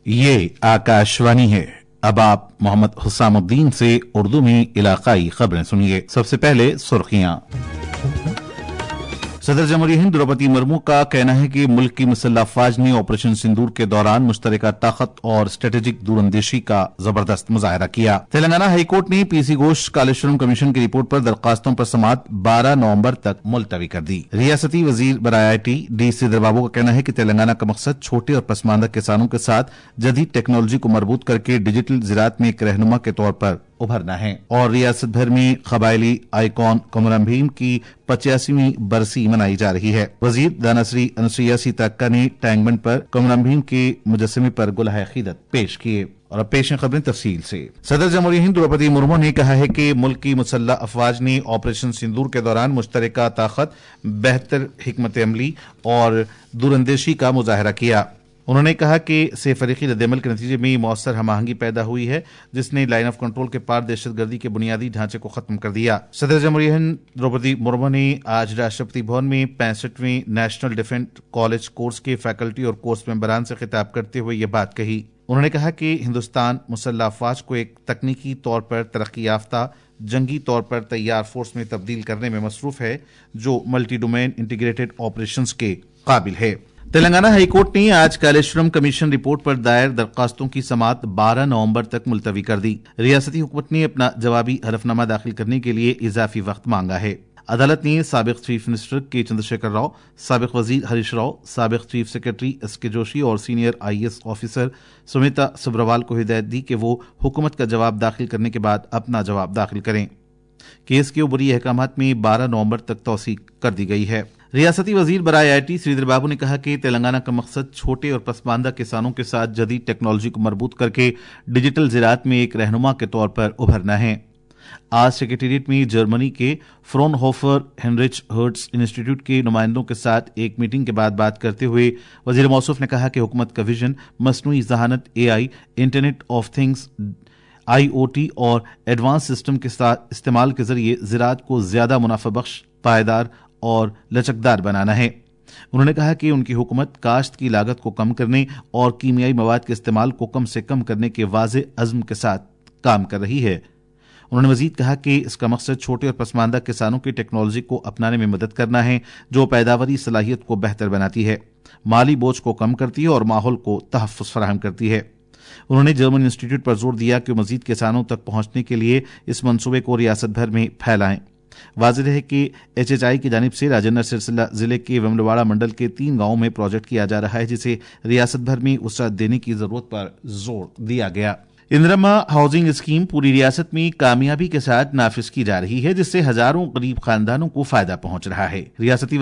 ये आकाशवाणी है। अब आप मोहम्मद हुसामुद्दीन से उर्दू में इलाकाई खबरें सुनिए। सबसे पहले सुर्खियां। सदर जमहूरिया हिंद द्रौपदी मुर्मू का कहना है कि मुल्क की मुसल्लह अफवाज ने ऑपरेशन सिंदूर के दौरान मुश्तरका ताकत और स्ट्रेटेजिक दूरंदेशी का जबरदस्त मुजाहरा किया। तेलंगाना हाईकोर्ट ने पीसी घोष कालेश्वरम कमीशन की रिपोर्ट पर दरखास्तों पर समाअत 12 नवंबर तक मुलतवी कर दी। रियासती वजीर बराए IT डी श्रीधर बाबू का कहना है कि तेलंगाना का मकसद छोटे और पसमानदा किसानों के साथ जदीद टेक्नोलॉजी को मरबूत करके डिजिटल ज़राअत में एक रहनुमा के तौर पर उभरना है। और रियासत भर में कबायली आइकॉन कोमरम भीम की 85वीं बरसी मनाई जा रही है। वजीर दानाश्री अनुसुईया सीतक्का ने टैंक बंड पर कोमरम भीम के मुजस्समे पर गुलाह अकीदत पेश किए। और अब पेश हैं खबरें तफसील से। सदर जमहूरिया हिंद द्रौपदी मुर्मू ने कहा है कि मुल्क की मुसल्लह अफवाज ने ऑपरेशन सिंदूर के दौरान मुश्तरका ताकत, बेहतर हिकमत अमली और दूरंदेशी का मुजाहरा किया। उन्होंने कहा कि सेफरीकी रद्दअमल के नतीजे में मौसर हमाहंगी पैदा हुई है, जिसने लाइन ऑफ कंट्रोल के पार दहशतगर्दी के बुनियादी ढांचे को खत्म कर दिया। सदर जमहूरिया हिंद द्रौपदी मुर्मू ने आज राष्ट्रपति भवन में 65वें नेशनल डिफेंस कॉलेज कोर्स के फैकल्टी और कोर्स मेंबरान से खिताब करते हुए ये बात कही। उन्होंने कहा कि हिंदुस्तान मुसल्लह अफवाज को एक तकनीकी तौर पर तरक्की याफ्ता, जंगी तौर पर तैयार फोर्स में तब्दील करने में मसरूफ है, जो मल्टी डोमेन इंटीग्रेटेड ऑपरेशंस के काबिल है। तेलंगाना हाईकोर्ट ने आज कालेश्वरम कमीशन रिपोर्ट पर दायर दरखास्तों की समाअत 12 नवंबर तक मुलतवी कर दी। रियासती हुकूमत ने अपना जवाबी हलफनामा दाखिल करने के लिए इजाफी वक्त मांगा है। अदालत ने साबिक चीफ मिनिस्टर के चंद्रशेखर राव, साबिक वजीर हरीश राव, साबिक चीफ सेक्रेटरी SK जोशी और senior IAS officer Sumita Sabharwal को हिदायत दी कि वो हुकूमत का जवाब दाखिल करने के बाद अपना जवाब दाखिल करें। केस के उबरी अहकामात में 12 नवंबर तक तौसीक कर दी गई है। रियासती वजीर बराए IT श्रीधर बाबू ने कहा कि तेलंगाना का मकसद छोटे और पसमानदा किसानों के साथ जदीद टेक्नोलॉजी को मरबूत करके डिजिटल ज़राअत में एक रहनुमा के तौर पर उभरना है। आज सेक्रेटेरिएट में जर्मनी के फ्रोनहोफर हेनरिच हर्ट्ज इंस्टीट्यूट के नुमाइंदों के साथ एक मीटिंग के बाद बात करते हुए वजीर मौसूफ ने कहा कि हुकूमत का विजन मसनूई ज़हानत, AI, internet of things, IoT और एडवांस सिस्टम के साथ इस्तेमाल के जरिए ज़राअत को ज्यादा मुनाफा बख्श, पायदार और लचकदार बनाना है। उन्होंने कहा कि उनकी हुकूमत काश्त की लागत को कम करने और कीमियाई मवाद के इस्तेमाल को कम से कम करने के वाज़े अज़्म के साथ काम कर रही है। उन्होंने मजीद कहा कि इसका मकसद छोटे और पसमानदा किसानों की टेक्नोलॉजी को अपनाने में मदद करना है, जो पैदावारी सलाहियत को बेहतर बनाती है, माली बोझ को कम करती है और माहौल को तहफ़्फ़ुज़ फराहम करती है। उन्होंने जर्मन इंस्टीट्यूट पर जोर दिया कि मजीद किसानों तक पहुंचने के लिए इस मंसूबे को रियासत भर में फैलाएं। वाज़ेह है कि HHI की जानिब से राजन्ना सिलसिला जिले के वेमुलवाड़ा मंडल के 3 गांवों में प्रोजेक्ट किया जा रहा है, जिसे रियासत भर में वसअत देने की जरूरत पर जोर दिया गया। इंदिरा हाउसिंग स्कीम पूरी रियासत में कामयाबी के साथ नाफिज की जा रही है, जिससे हजारों गरीब खानदानों को फायदा पहुंच रहा है। रियासती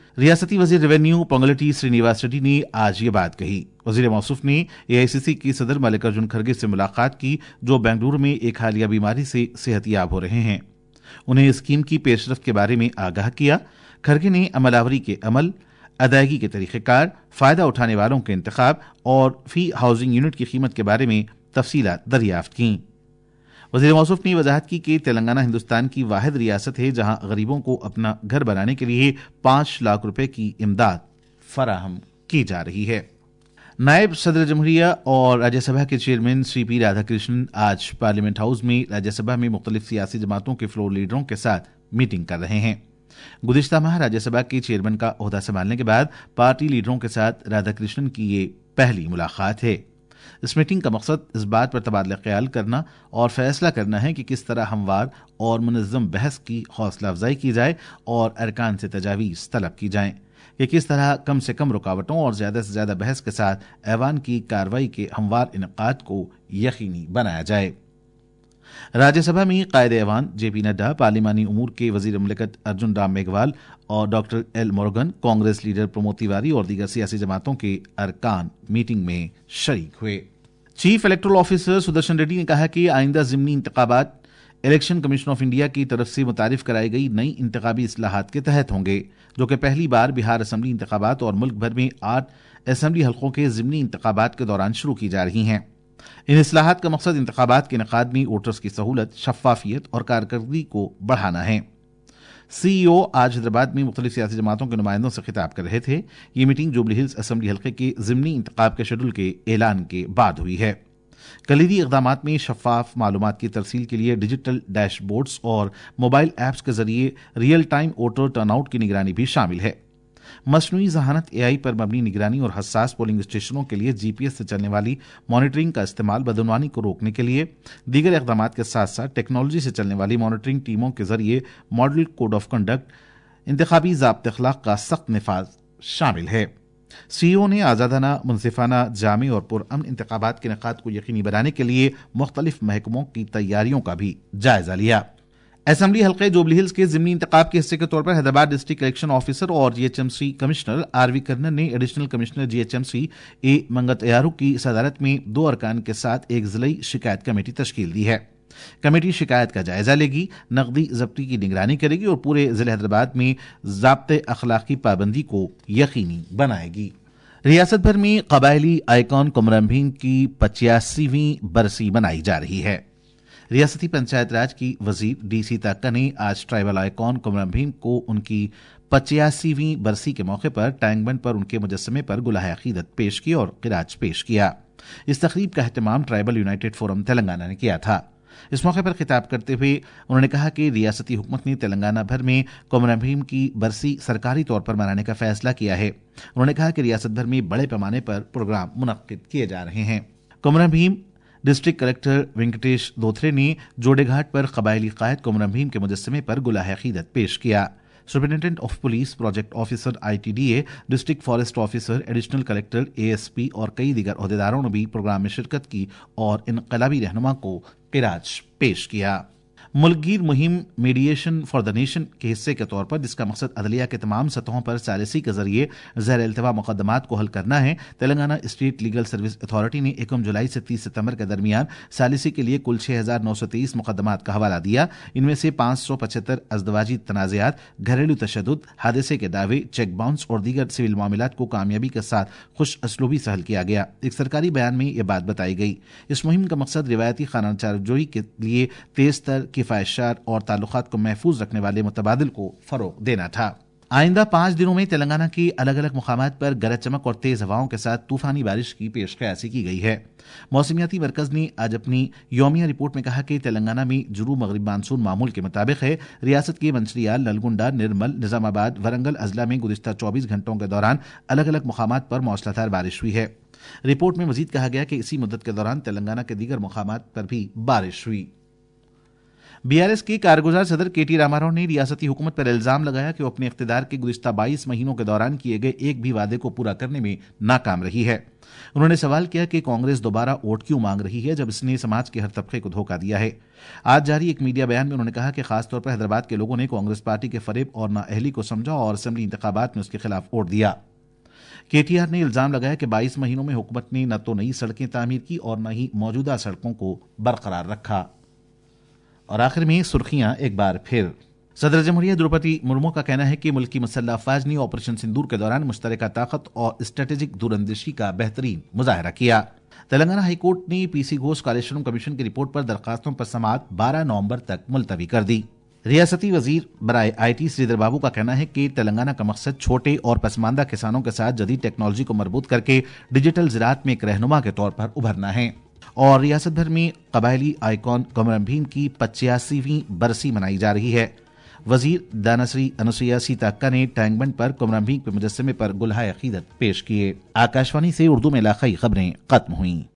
वजीर रेवेन्यू पोंगुलेटी श्रीनिवास रेड्डी ने आज ये बात कही। वजीर मौसूफ ने AICC की सदर मल्लिकार्जुन खड़गे से मुलाकात की, जो बेंगलुरु में एक हालिया बीमारी से सेहतियाब हो रहे हैं। उन्हें स्कीम की पेशरफ्त के बारे में आगाह किया। खड़गे ने अमलावरी के अमल, अदायगी के तरीक़ेकार, फायदा उठाने वालों के इंतखाब और फी हाउसिंग यूनिट की कीमत के बारे में तफसीलात दरियाफ्त की। वज़ीर मौसूफ ने वजाहत की कि तेलंगाना हिंदुस्तान की वाहिद रियासत है जहां गरीबों को अपना घर बनाने के लिए 5 लाख रुपए की इमदाद फराहम की जा रही है। नायब सदर जमहूरिया और राज्यसभा के चेयरमैन श्री P राधाकृष्णन आज पार्लियामेंट हाउस में राज्यसभा में मुख्तलिफ सियासी जमातों के फ्लोर लीडरों के साथ मीटिंग कर रहे हैं। गुज़िश्ता माह राज्यसभा के चेयरमैन का ओहदा संभालने के बाद पार्टी लीडरों के साथ राधाकृष्णन की ये पहली मुलाकात है। इस मीटिंग का मकसद इस बात पर तबादला ख्याल करना और फैसला करना है कि किस तरह हमवार और मुनज़्ज़म बहस की हौसला अफजाई की जाए और अरकान से तजावीज़ तलब की जाएं कि किस तरह कम से कम रुकावटों और ज़्यादा से ज़्यादा बहस के साथ ऐवान की कार्रवाई के हमवार इनक़ाद को यकीनी बनाया जाए। राज्यसभा में कायदे ऐवान JP नड्डा, पार्लिमानी उमूर के वजीर मुमलिकत अर्जुन राम मेघवाल और doctor L Murugan, Congress leader Pramod Tiwari और दीगर सियासी जमातों के अरकान मीटिंग में शरीक हुए। Chief electoral officer Sudarshan Reddy ने कहा कि आइंदा ज़िमनी इंतखाबात इलेक्शन कमीशन ऑफ इंडिया की तरफ से मुतारिफ कराई गई नई इंतखाबी इस्लाहात के तहत होंगे, जो कि पहली बार बिहार असम्बली इंतखाबात और मुल्क भर में 8 असम्बली हल्कों के ज़िमनी इंतखाबात के दौरान शुरू की जा रही हैं। इन इस्लाहात का मकसद इंतखाबात के इनेकाद में वोटर्स की सहूलत, शफाफियत और कारकर्दगी को बढ़ाना है। CEO آج حیدرآباد میں مختلف سیاسی جماعتوں کے نمائندوں سے خطاب کر رہے تھے۔ یہ میٹنگ جوبلی ہلز اسمبلی حلقے کے ضمنی انتخاب کے شیڈول کے اعلان کے بعد ہوئی ہے۔ کلیدی اقدامات میں شفاف معلومات کی ترسیل کے لیے ڈیجیٹل ڈیش بورڈز اور موبائل ایپس کے ذریعے real time voter turnout کی نگرانی بھی شامل ہے۔ مصنوعی ذہانت AI پر مبنی نگرانی اور حساس پولنگ اسٹیشنوں کے لیے GPS سے چلنے والی مانیٹرنگ کا استعمال بدعنوانی کو روکنے کے لیے دیگر اقدامات کے ساتھ ساتھ ٹیکنالوجی سے چلنے والی مانیٹرنگ ٹیموں کے ذریعے ماڈل کوڈ آف کنڈکٹ انتخابی ضابط اخلاق کا سخت نفاذ شامل ہے۔ CEO نے آزادانہ، منصفانہ، جامع اور پرامن انتخابات کے انعقاد کو یقینی بنانے کے لیے مختلف محکموں کی تیاریوں کا بھی جائزہ لیا۔ اسمبلی حلقے جوبلی ہلز کے ضمنی انتخاب کے حصے کے طور پر حیدرآباد ڈسٹرکٹ الیکشن آفیسر اور GHMC کمشنر RV کرنن نے additional commissioner GHMC A Mangathayaru کی صدارت میں 2 ارکان کے ساتھ ایک ضلعی شکایت کمیٹی تشکیل دی ہے۔ کمیٹی شکایت کا جائزہ لے گی، نقدی ضبطی کی نگرانی کرے گی اور پورے ضلع حیدرآباد میں ضابطۂ اخلاقی پابندی کو یقینی بنائے گی۔ ریاست بھر میں قبائلی آئیکن قمرم بھیم کی 85ویں برسی منائی جا رہی ہے۔ ریاستی پنچایت راج کی وزیر DC تاکہ نے آج ٹرائبل آئیکن قمرم بھیم کو ان کی 85ویں برسی کے موقع پر ٹینک بنڈ پر ان کے مجسمے پر گلہائے عقیدت پیش کی اور خراج پیش کیا۔ اس تقریب کا اہتمام ٹرائبل یونائٹڈ فورم تلنگانہ نے کیا تھا۔ اس موقع پر خطاب کرتے ہوئے انہوں نے کہا کہ ریاستی حکومت نے تلنگانہ بھر میں قمرم بھیم کی برسی سرکاری طور پر منانے کا فیصلہ کیا ہے۔ انہوں نے کہا کہ ریاست بھر میں بڑے پیمانے پر پروگرام منعقد کیے جا رہے ہیں۔ قمرم بھیم ڈسٹرکٹ کلکٹر وینکٹیش دوتھرے نے جوڑے گھاٹ پر قبائلی قائد قمرم بھیم کے مجسمے پر گلہائے عقیدت پیش کیا۔ Superintendent of police, project officer ITDA، district forest officer, additional collector ASP اور کئی دیگر عہدیداروں نے بھی پروگرام میں شرکت کی اور انقلابی رہنما کو خراج پیش کیا۔ ملک گیر مہم میڈیشن فار دا نیشن کے حصے کے طور پر، جس کا مقصد عدلیہ کے تمام سطحوں پر ثالثی کے ذریعے زیر التوا مقدمات کو حل کرنا ہے، Telangana state legal service authority نے 1 جولائی سے 30 ستمبر کے درمیان ثالثی کے لیے کل 6923 مقدمات کا حوالہ دیا۔ ان میں سے 575 ازدواجی تنازعات، گھریلو تشدد، حادثے کے دعوے، چیک باؤنس اور دیگر سول معاملات کو کامیابی کے ساتھ خوش اسلوبی سے حل کیا گیا۔ ایک سرکاری بیان میں یہ بات بتائی گئی۔ اس مہم کا مقصد روایتی خانہ چارجوئی کے لیے تیز تر، کفایتشار اور تعلقات کو محفوظ رکھنے والے متبادل کو فروغ دینا تھا۔ آئندہ 5 دنوں میں تلنگانہ کی الگ الگ مقامات پر گرج چمک اور تیز ہواؤں کے ساتھ طوفانی بارش کی پیش قیاسی کی گئی ہے۔ موسمیاتی مرکز نے آج اپنی یومیہ رپورٹ میں کہا کہ تلنگانہ میں جنوب مغرب مانسون معمول کے مطابق ہے۔ ریاست کے منچریال، نلگنڈا، نرمل، نظام آباد، ورنگل اضلاع میں گزشتہ 24 گھنٹوں کے دوران الگ الگ مقامات پر موسلادھار بارش ہوئی ہے۔ رپورٹ میں مزید کہا گیا کہ اسی مدت کے دوران تلنگانہ کے دیگر مقامات پر بھی بارش ہوئی۔ BRS کے کارگزار صدر KT راما راؤ نے ریاستی حکومت پر الزام لگایا کہ وہ اپنے اقتدار کے گزشتہ 22 مہینوں کے دوران کیے گئے ایک بھی وعدے کو پورا کرنے میں ناکام رہی ہے۔ انہوں نے سوال کیا کہ کانگریس دوبارہ ووٹ کیوں مانگ رہی ہے جب اس نے سماج کے ہر طبقے کو دھوکہ دیا ہے۔ آج جاری ایک میڈیا بیان میں انہوں نے کہا کہ خاص طور پر حیدرآباد کے لوگوں نے کانگریس پارٹی کے فریب اور نااہلی کو سمجھا اور اسمبلی انتخابات میں اس کے خلاف ووٹ دیا۔ KTR نے الزام لگایا کہ 22 مہینوں میں حکومت نے نہ تو نئی سڑکیں تعمیر کی اور نہ ہی موجودہ سڑکوں کو برقرار رکھا۔ اور آخر میں سرخیاں ایک بار پھر۔ صدر جمہوریہ دروپدی مرمو کا کہنا ہے کہ ملکی مسلح افواج نے آپریشن سندور کے دوران مشترکہ طاقت اور اسٹریٹجک دور اندیشی کا بہترین مظاہرہ کیا۔ تلنگانہ ہائی کورٹ نے PC گھوش کالیشورم کمیشن کی رپورٹ پر درخواستوں پر سماعت 12 نومبر تک ملتوی کر دی۔ ریاستی وزیر برائے IT سریدر بابو کا کہنا ہے کہ تلنگانہ کا مقصد چھوٹے اور پسماندہ کسانوں کے ساتھ جدید ٹیکنالوجی کو مربوط کر کے ڈیجیٹل زراعت میں ایک رہنما کے طور پر ابھرنا ہے۔ اور ریاست بھر میں قبائلی آئیکن قمرم بھیم کی 85ویں برسی منائی جا رہی ہے۔ وزیر دانشری انوسویا سیتا نے ٹینک بنڈ پر قمرم بھیم کے مجسمے پر گلہائے عقیدت پیش کیے۔ آکاشوانی سے اردو میں علاقائی خبریں ختم ہوئیں۔